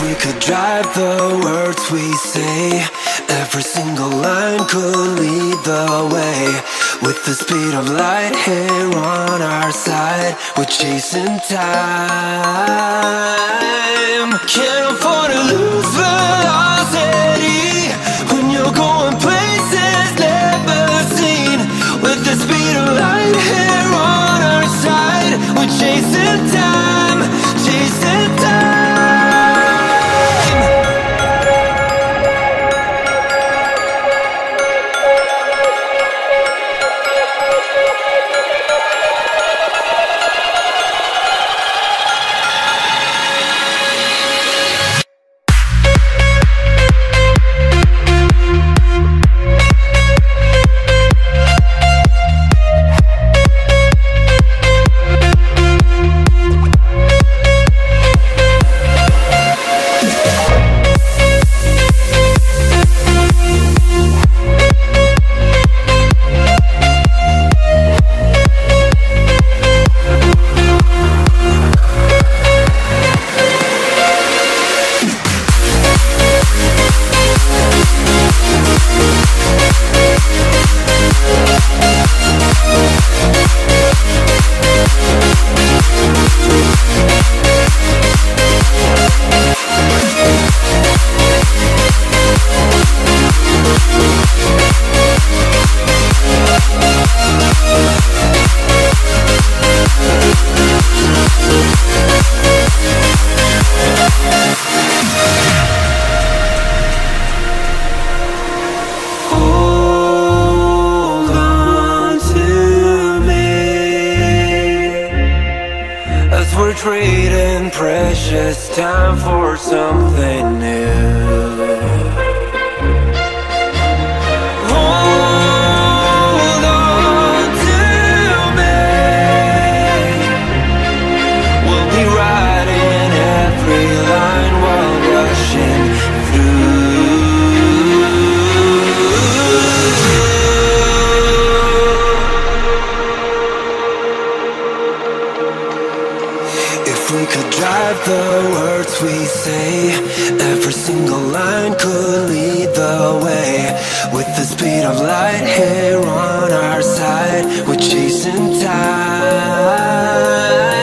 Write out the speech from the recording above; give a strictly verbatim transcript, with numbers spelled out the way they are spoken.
we could drive the words we say, every single line could lead the way. With the speed of light here on our side, we're chasing time. Can't afford to lose velocity when you're going places never seen. With the speed of light here on our side, we're chasing time, chasing time. We're trading precious time for something new. Hold on to me. We'll be riding every line while rushing we could drive the words we say, every single line could lead the way. With the speed of light here on our side, we're chasing time.